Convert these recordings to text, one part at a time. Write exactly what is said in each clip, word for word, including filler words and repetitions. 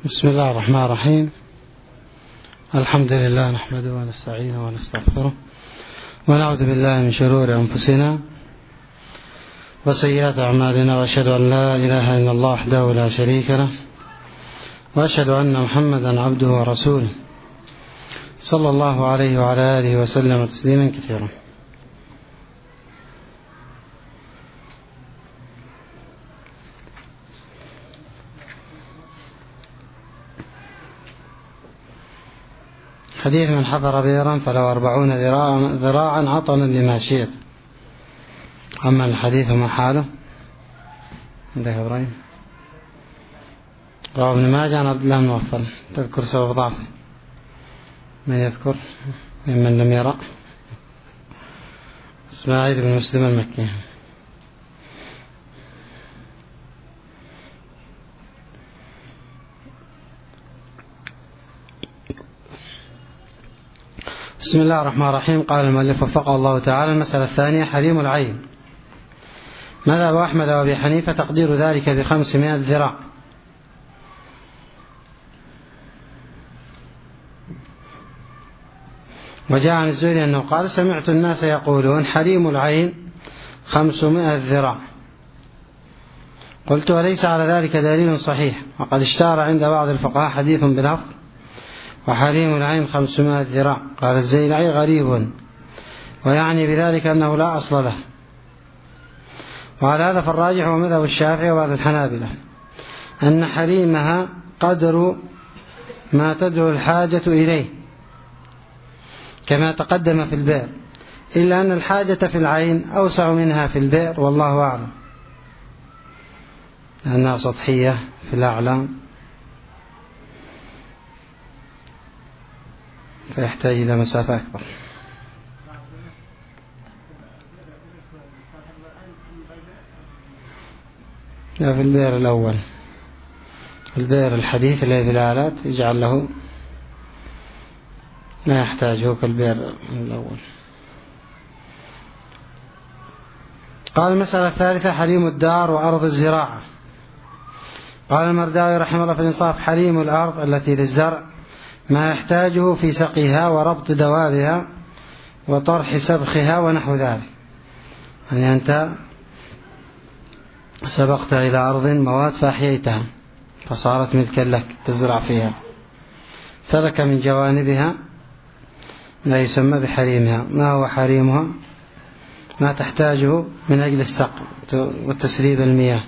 بسم الله الرحمن الرحيم. الحمد لله نحمده ونستعينه ونستغفره ونعوذ بالله من شرور أنفسنا وسيئات أعمالنا، وأشهد أن لا إله إلا الله وحده لا شريك له، وأشهد أن محمدا عبده ورسوله صلى الله عليه وعلى آله وسلم تسليما كثيرا. حديث من حفر بئرا فلو أربعون ذراعا عطنا لماشية. أما الحديث ما حاله عندك إبراهيم؟ رواه ابن ماجه عن عبد الله بن مغفل. تذكر سبب ضعفه؟ من يذكر ممن لم يرى؟ إسماعيل بن مسلم المكي. بسم الله الرحمن الرحيم. قال المؤلف وفقه الله تعالى: المسألة الثانية حريم العين. مذهب أحمد وأبي حنيفة تقدير ذلك بخمسمائة ذراع. وجاء عن الزهري أنه قال: سمعت الناس يقولون حريم العين خمسمائة ذراع. قلت: وليس على ذلك دليل صحيح، وقد اشتهر عند بعض الفقهاء حديث بلفظ وحريم العين خمسمائة ذراع. قال الزيلعي: غريب، ويعني بذلك أنه لا أصل له. وعلى هذا فالراجح هو مذهب الشافعي وبعض الحنابلة أن حريمها قدر ما تدعو الحاجة إليه كما تقدم في البئر، إلا أن الحاجة في العين أوسع منها في البئر، والله أعلم، لأنها سطحية في الأعلى فيحتاج إلى مسافة أكبر. لا، في البئر الأول، البئر الحديث الذي في الآلات يجعل له ما يحتاجه كالبئر الأول. قال المسألة الثالثة حريم الدار وأرض الزراعة. قال المرداوي رحمه الله في الإنصاف: حريم الأرض التي للزرع ما يحتاجه في سقيها وربط دوابها وطرح سبخها ونحو ذلك. يعني أنت سبقت إلى أرض مواد فأحييتها فصارت ملكا لك تزرع فيها، فلك من جوانبها ما يسمى بحريمها. ما هو حريمها؟ ما تحتاجه من أجل السقي وتسريب المياه،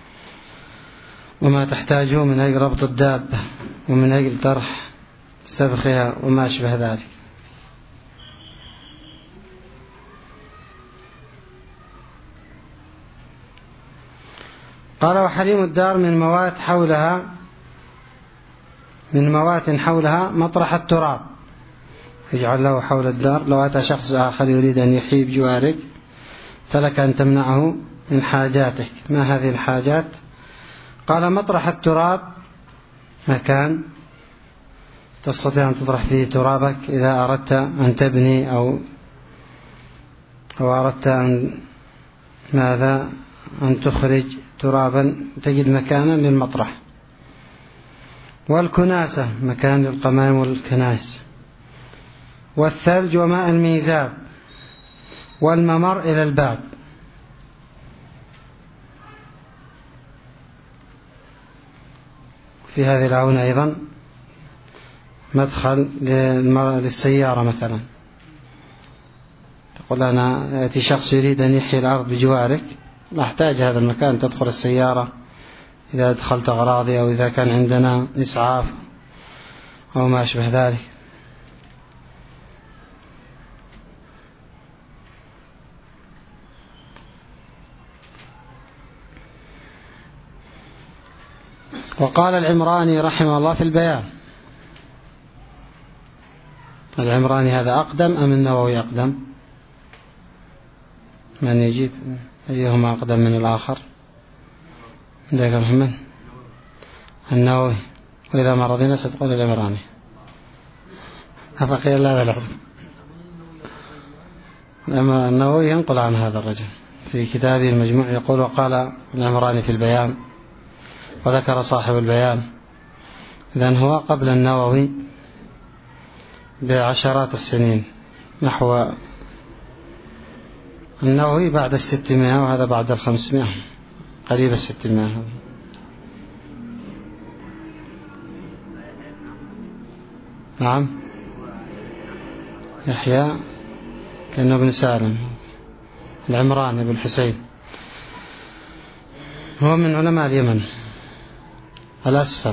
وما تحتاجه من أجل ربط الدابة، ومن أجل طرح سبخها وما أشبه ذلك. قال: وحريم الدار من موات حولها من موات حولها مطرح التراب، يجعل له حول الدار. لو أتى شخص آخر يريد أن يحيي بجوارك فلك أن تمنعه من حاجاتك. ما هذه الحاجات؟ قال: مطرح التراب مكان تستطيع أن تطرح فيه ترابك إذا أردت أن تبني أو أو أردت أن ماذا أن تخرج ترابا، تجد مكانا للمطرح. والكناسة مكان للقمائم والكنائس. والثلج وماء الميزاب. والممر إلى الباب. في هذه العونة أيضا مدخل للسيارة مثلا، تقول أنا يأتي شخص يريد أن يحيي الأرض بجوارك، لا أحتاج هذا المكان، تدخل السيارة إذا دخلت أغراضي أو إذا كان عندنا إسعاف أو ما أشبه ذلك. وقال العمراني رحمه الله في البيان. العمراني هذا أقدم أم النووي أقدم؟ من يجيب؟ أيهما أقدم من الآخر؟ عندك محمد؟ النووي. وإذا ما رضينا ستقول العمراني. أفقي الله بالعظم. أما النووي ينقل عن هذا الرجل في كتابه المجموع، يقول: وقال العمراني في البيان، وذكر صاحب البيان إذن هو قبل النووي بعشرات السنين، نحو النووي بعد الستمائة وهذا بعد الخمسمائة، قريب الستمائة. نعم، يحيى كأنه ابن سالم العمران بن الحسين، هو من علماء اليمن الأسفل،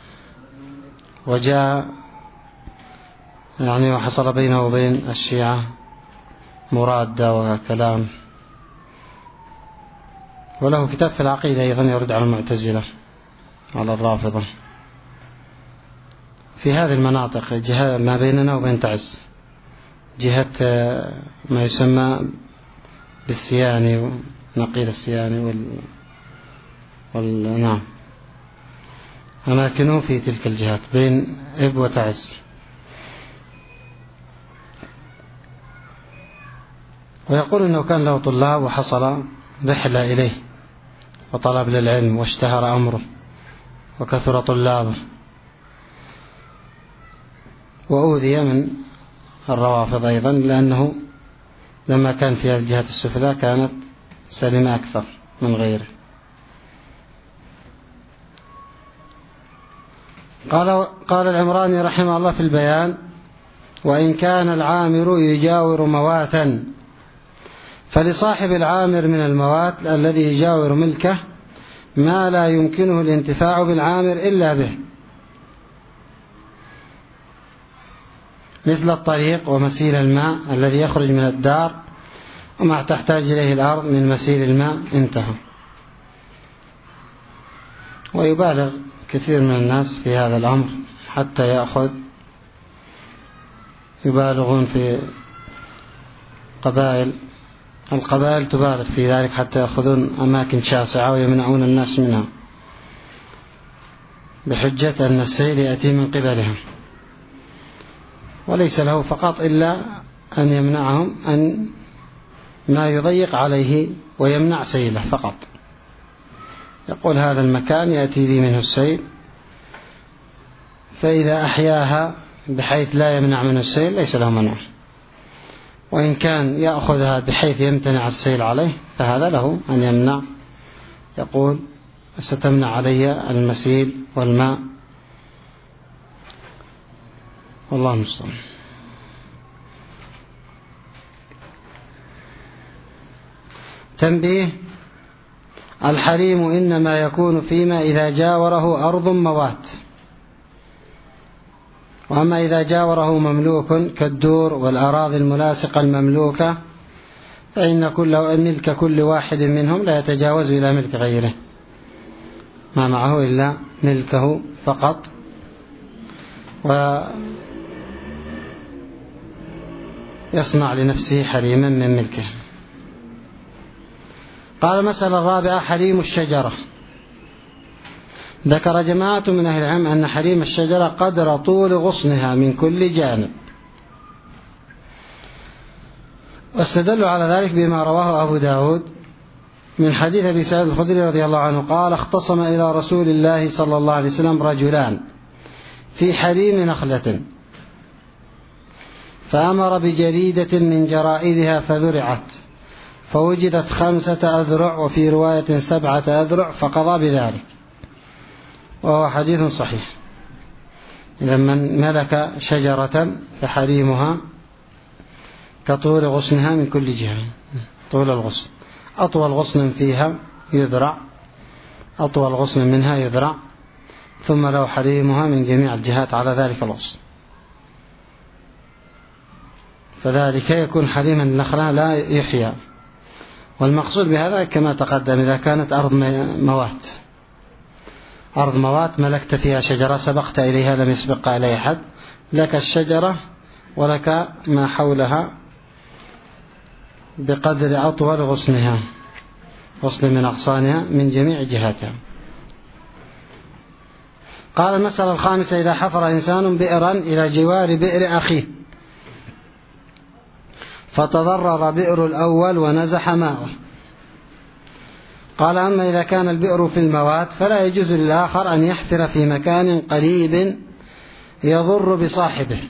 وجاء يعني وحصل بينه وبين الشيعة مرادة وكلام، وله كتاب في العقيدة أيضا يرد على المعتزلة على الرافضة في هذه المناطق، جهة ما بيننا وبين تعز، جهة ما يسمى بالسياني، نقيل السياني وال... وال... نعم، أماكنه في تلك الجهات بين إب وتعز. ويقول إنه كان له طلاب وحصل رحلة إليه وطلب للعلم واشتهر أمره وكثر طلابه، وأوذي من الروافض أيضا، لأنه لما كان في الجهة السفلى كانت سلمة أكثر من غيره. قال قال العمراني رحمه الله في البيان: وإن كان العامر يجاور مواتا، فلصاحب العامر من الموات الذي يجاور ملكه ما لا يمكنه الانتفاع بالعامر إلا به، مثل الطريق ومسيل الماء الذي يخرج من الدار وما تحتاج إليه الأرض من مسيل الماء، انتهى. ويبالغ كثير من الناس في هذا الأمر حتى يأخذ، يبالغون في قبائل القبائل تبالغ في ذلك حتى يأخذون أماكن شاسعة ويمنعون الناس منها بحجة أن السيل يأتي من قبلها، وليس له فقط إلا أن يمنعهم أن ما يضيق عليه ويمنع سيله فقط. يقول هذا المكان يأتي لي منه السيل، فإذا أحياها بحيث لا يمنع منه السيل ليس له منع، وإن كان يأخذها بحيث يمتنع السيل عليه فهذا له أن يمنع. يقول ستمنع علي المسيل والماء، والله المستعان. تنبيه: الحريم إنما يكون فيما إذا جاوره أرض موات، وأما إذا جاوره مملوك كالدور والأراضي الملاصقة المملوكة فإن كل ملك كل واحد منهم لا يتجاوز إلى ملك غيره، ما معه إلا ملكه فقط، ويصنع لنفسه حريما من ملكه. قال: المسألة الرابعة: حريم الشجرة. ذكر جماعة من أهل العلم أن حريم الشجرة قدر طول غصنها من كل جانب، واستدلوا على ذلك بما رواه أبو داود من حديث أبي سعيد الخدري رضي الله عنه قال: اختصم إلى رسول الله صلى الله عليه وسلم رجلان في حريم نخلة، فأمر بجريدة من جرائدها فذرعت، فوجدت خمسة أذرع، وفي رواية سبعة أذرع، فقضى بذلك، وهو حديث صحيح. إذا من ملك شجرة فحريمها كطول غصنها من كل جهة، طول الغصن، أطول غصن فيها يذرع، أطول غصن منها يذرع، ثم لو حريمها من جميع الجهات على ذلك الغصن، فذلك يكون حريما النخلة لا يحيى. والمقصود بهذا كما تقدم إذا كانت أرض موات، أرض موات ملكت فيها شجرة سبقت إليها لم يسبق إليها أحد، لك الشجرة ولك ما حولها بقدر أطول غصنها، غصن من أغصانها من جميع جهاتها. قال: المسألة الخامسة: إذا حفر إنسان بئرا إلى جوار بئر أخيه فتضرر بئر الأول ونزح ماءه، قال: أما إذا كان البئر في الموات فلا يجوز للآخر أن يحفر في مكان قريب يضر بصاحبه.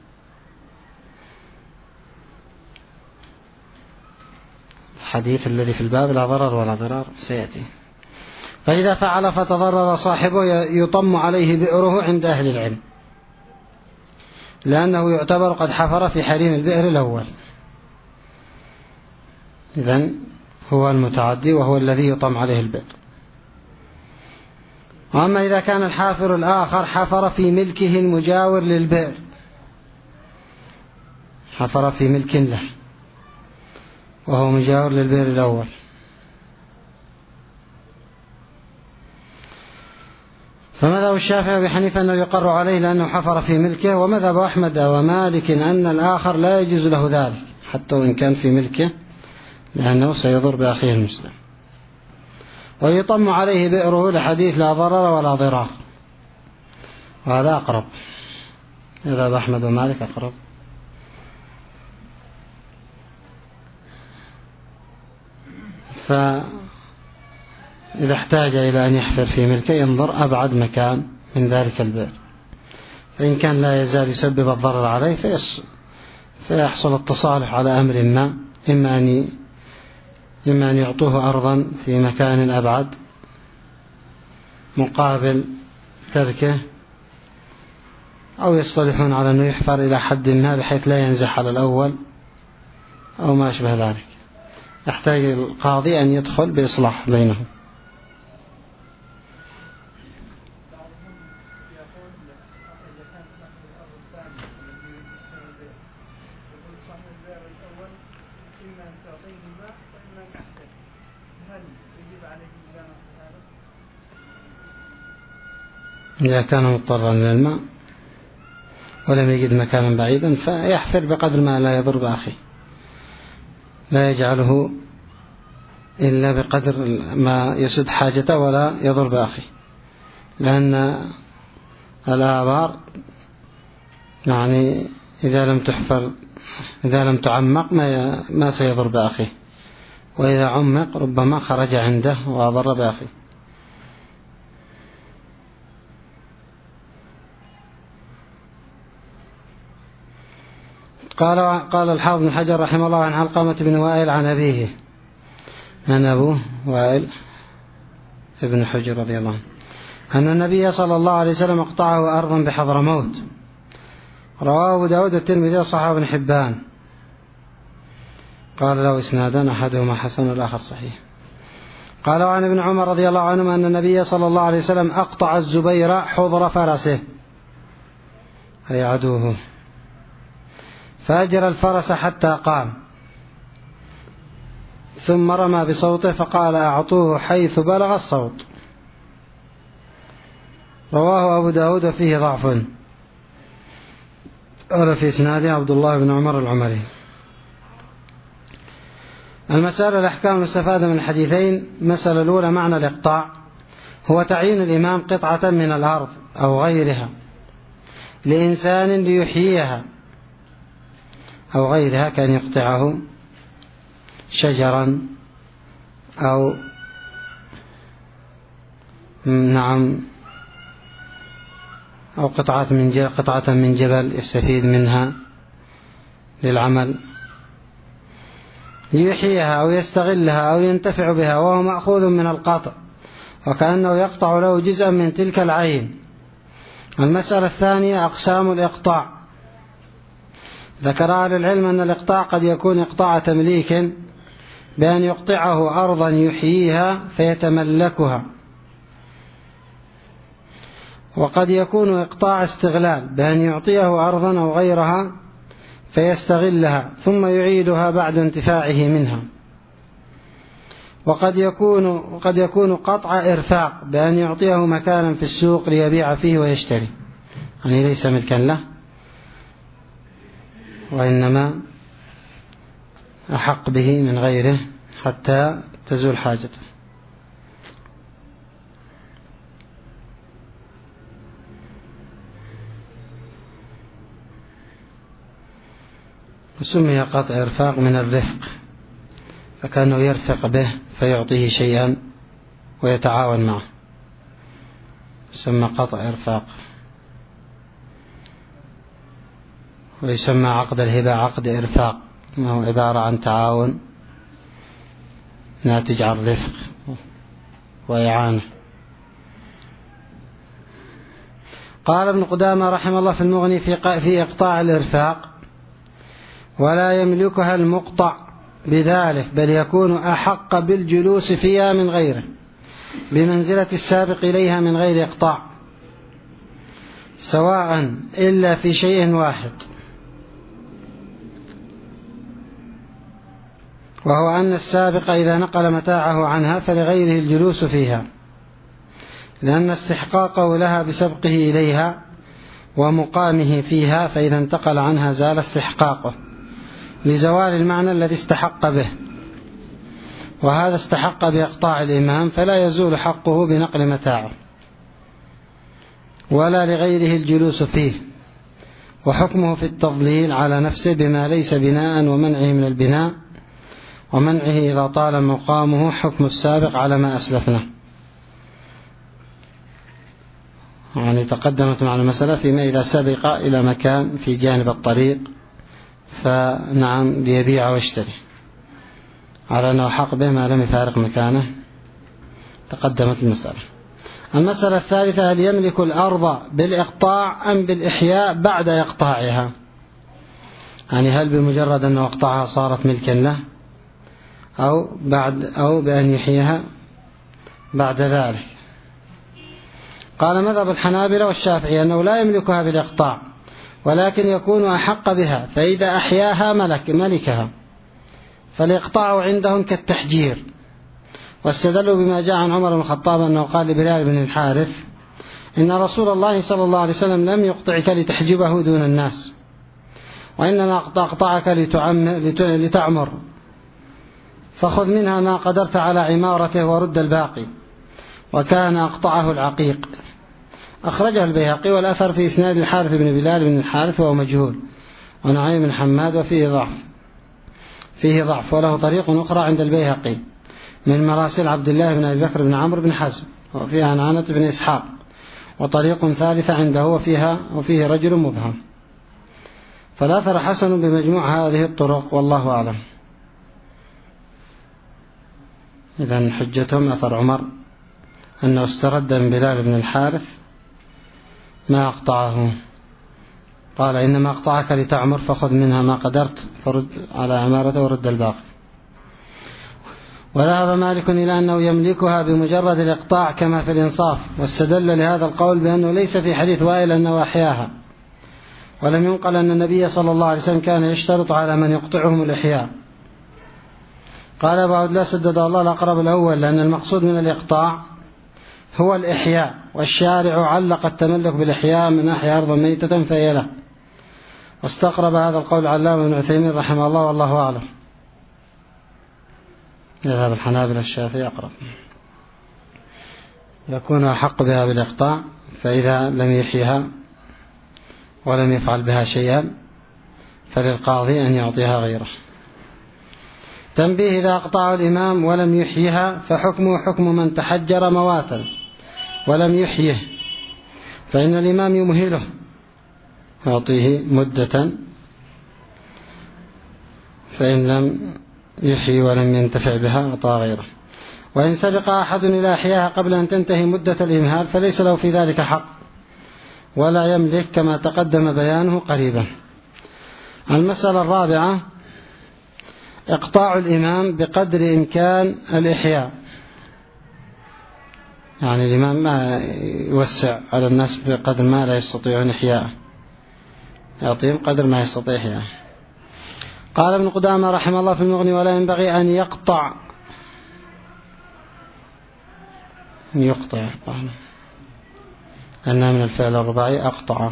الحديث الذي في الباب لا ضرر ولا ضرار سيأتي. فإذا فعل فتضرر صاحبه يطم عليه بئره عند أهل العلم، لأنه يعتبر قد حفر في حريم البئر الأول. إذن هو المتعدي وهو الذي يطم عليه البئر. وأما إذا كان الحافر الآخر حفر في ملكه المجاور للبئر، حفر في ملك له وهو مجاور للبئر الأول، فمذهب الشافعي وحنيفة أنه يقر عليه لأنه حفر في ملكه، ومذهب أحمد ومالك أن الآخر لا يجوز له ذلك حتى وإن كان في ملكه، لأنه سيضر بأخيه المسلم. ويطم عليه بئره لحديث لا ضرر ولا ضرار، وهذا أقرب. مذهب أحمد ومالك أقرب. فإذا احتاج إلى أن يحفر في ملكه ينظر أبعد مكان من ذلك البئر، فإن كان لا يزال يسبب الضرر عليه فيحصل التصالح على أمر ما، إما أن إما أن يعطوه أرضا في مكان أبعد مقابل تركه، أو يصطلحون على أنه يحفر إلى حد ما بحيث لا ينزح على الأول أو ما أشبه ذلك. يحتاج القاضي أن يدخل بإصلاح بينهم. إذا كان مضطرا للماء ولم يجد مكانا بعيدا فيحفر بقدر ما لا يضر بأخيه، لا يجعله إلا بقدر ما يسد حاجته ولا يضر بأخيه، لأن الآبار يعني إذا لم تحفر إذا لم تعمق ما ما سيضر بأخيه، وإذا عمق ربما خرج عنده وأضر بأخيه. قال قال الحافظ بن حجر رحمه الله عن علقمة بن وائل عن أبيه عن أبوه وائل ابن حجر رضي الله عنه أن النبي صلى الله عليه وسلم اقطعه أرضا بحضرموت. رواه أبو داود الترمذي وصححه ابن حبان، قال له إسنادان أحدهما حسن والآخر صحيح. قال عن ابن عمر رضي الله عنهما أن النبي صلى الله عليه وسلم أقطع الزبير حضر فرسه أي عدوه، فأجر الفرس حتى قام، ثم رمى بصوته فقال أعطوه حيث بلغ الصوت. رواه أبو داود فيه ضعف، قال في إسناده عبد الله بن عمر العمري. المسألة الأحكام المستفادة من الحديثين: المسألة الأولى معنى الإقطاع هو تعيين الإمام قطعة من الأرض أو غيرها لإنسان ليحييها أو غيرها، كان يقطعه شجرا أو نعم أو قطعة من جبل قطعة من جبل يستفيد منها للعمل ليحييها أو يستغلها أو ينتفع بها، وهو مأخوذ من القطع، وكأنه يقطع له جزءا من تلك العين. المسألة الثانية أقسام الإقطاع. ذكر أهل العلم أن الإقطاع قد يكون إقطاع تمليك بأن يقطعه أرضا يحييها فيتملكها، وقد يكون إقطاع استغلال بأن يعطيه أرضا أو غيرها فيستغلها ثم يعيدها بعد انتفاعه منها، وقد يكون وقد يكون قطع إرفاق بأن يعطيه مكانا في السوق ليبيع فيه ويشتري، يعني ليس ملكا له وإنما أحق به من غيره حتى تزول حاجته. وسمي قطع إرفاق من الرفق، فكانه يرفق به فيعطيه شيئا ويتعاون معه، يسمى قطع إرفاق. ويسمى عقد الهبة عقد إرفاق، وهو عبارة عن تعاون ناتج عن رفق وإعانة. قال ابن قدامة رحمه الله في المغني في إقطاع الإرفاق: ولا يملكها المقطع بذلك، بل يكون أحق بالجلوس فيها من غيره، بمنزلة السابق إليها من غير إقطاع، سواء إلا في شيء واحد، وهو أن السابق إذا نقل متاعه عنها فلغيره الجلوس فيها، لأن استحقاقه لها بسبقه إليها ومقامه فيها، فإذا انتقل عنها زال استحقاقه لزوال المعنى الذي استحق به، وهذا استحق بإقطاع الإمام، فلا يزول حقه بنقل متاعه ولا لغيره الجلوس فيه. وحكمه في التضليل على نفسه بما ليس بناء ومنعه من البناء، ومنعه إذا طال مقامه حكم السابق على ما أسلفنا. يعني تقدمت معنا المسألة فيما إذا سبق إلى مكان في جانب الطريق فنعم ليبيع ويشتري على أنه حق به ما لم يفارق مكانه، تقدمت المسألة. المسألة الثالثة: هل يملك الأرض بالإقطاع أم بالإحياء بعد إقطاعها؟ يعني هل بمجرد أنه أقطعها صارت ملكا له، أو بعد أو بأن يحييها بعد ذلك؟ قال مذهب الحنابلة والشافعية أنه لا يملكها بالإقطاع، ولكن يكون أحق بها، فإذا أحياها ملك ملكها، فالإقطاع عندهم كالتحجير. واستدلوا بما جاء عن عمر بن الخطاب أنه قال لبلال بن الحارث: إن رسول الله صلى الله عليه وسلم لم يقطعك لتحجبه دون الناس، وإنما أقطعك لتعمر، فخذ منها ما قدرت على عمارته ورد الباقي. وكان أقطعه العقيق. أخرجه البيهقي، والأثر في إسناد الحارث بن بلال بن الحارث وهو مجهول، ونعيم بن حماد وفيه ضعف فيه ضعف وله طريق أخرى عند البيهقي من مراسل عبد الله بن أبي بكر بن عمرو بن حزم، وفيها عنعنة بن إسحاق، وطريق ثالثة عنده وفيها وفيه رجل مبهم. فالأثر حسن بمجموع هذه الطرق، والله أعلم. إذن حجتهم أثر عمر أنه استرد من بلال بن الحارث ما أقطعه، قال: إنما أقطعك لتعمر، فخذ منها ما قدرت فرد على عمارته ورد الباقي. وذهب مالك إلى أنه يملكها بمجرد الإقطاع كما في الإنصاف، واستدل لهذا القول بأنه ليس في حديث وائل أنه أحياها، ولم ينقل أن النبي صلى الله عليه وسلم كان يشترط على من يقطعهم الإحياء. قال أبو عبد الله سدد الله الأقرب الأول، لأن المقصود من الإقطاع هو الإحياء، والشارع علق التملك بالإحياء من أحيا أرضا ميتة فهي له. واستقرب هذا القول علامة بن عثيمين رحمه الله، والله أعلم. يذهب الحنابلة الشافعي أقرب، يكون أحق بها بالإقطاع، فإذا لم يحيها ولم يفعل بها شيئا فللقاضي أن يعطيها غيره. تنبيه: إذا أقطع الإمام ولم يحيها فحكمه حكم من تحجر مواتا ولم يحيه، فإن الإمام يمهله يعطيه مدة، فإن لم يحيي ولم ينتفع بها أعطى غيره. وإن سبق أحد إلى إحياها قبل أن تنتهي مدة الإمهال فليس له في ذلك حق ولا يملك، كما تقدم بيانه قريبا. المسألة الرابعة: إقطاع الإمام بقدر إمكان الإحياء. يعني الإمام ما يوسع على الناس بقدر ما لا يستطيعون إحياءه، يعطيهم قدر ما يستطيع إحياءه. قال ابن قدامة رحمه الله في المغني: ولا ينبغي أن يقطع أن يقطع أنها من الفعل الرباعي أقطع.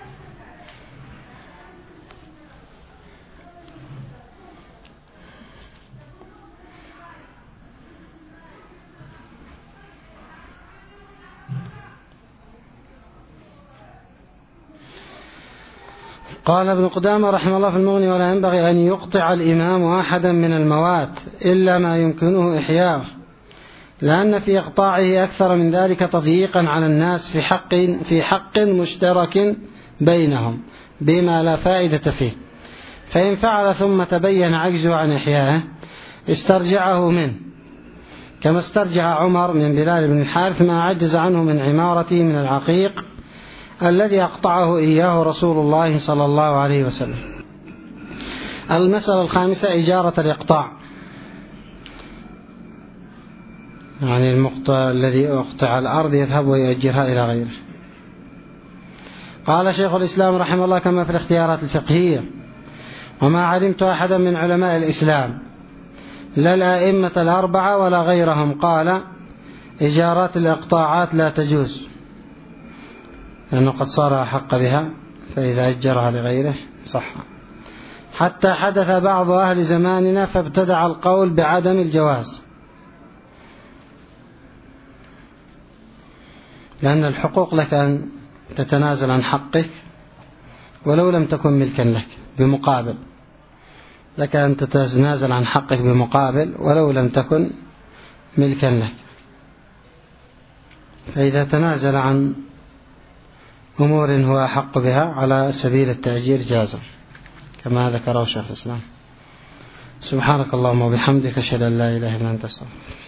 قال ابن قدامة رحمه الله في المغني: ولا ينبغي أن يقطع الإمام أحدا من الموات إلا ما يمكنه إحياءه، لأن في إقطاعه أكثر من ذلك تضييقا على الناس في حق في حق مشترك بينهم بما لا فائدة فيه، فإن فعل ثم تبين عجزه عن إحيائه استرجعه منه، كما استرجع عمر من بلال بن الحارث ما عجز عنه من عمارته من العقيق الذي أقطعه إياه رسول الله صلى الله عليه وسلم. المسألة الخامسة إجارة الإقطاع، يعني المقطع الذي أقطع الأرض يذهب ويؤجرها إلى غيره. قال شيخ الإسلام رحمه الله كما في الاختيارات الفقهية: وما علمت أحدا من علماء الإسلام لا الأئمة الأربعة ولا غيرهم قال إجارات الإقطاعات لا تجوز، لأنه قد صار أحق بها، فإذا أجرها لغيره صح. حتى حدث بعض أهل زماننا فابتدع القول بعدم الجواز، لأن الحقوق لك أن تتنازل عن حقك ولو لم تكن ملكا لك، بمقابل لك أن تتنازل عن حقك بمقابل ولو لم تكن ملكا لك. فإذا تنازل عن أمور هو أحق بها على سبيل التأجير جاز، كما ذكره شيخ الإسلام. سبحانك اللهم وبحمدك أشهد أن لا إله إلا أنت أستغفرك.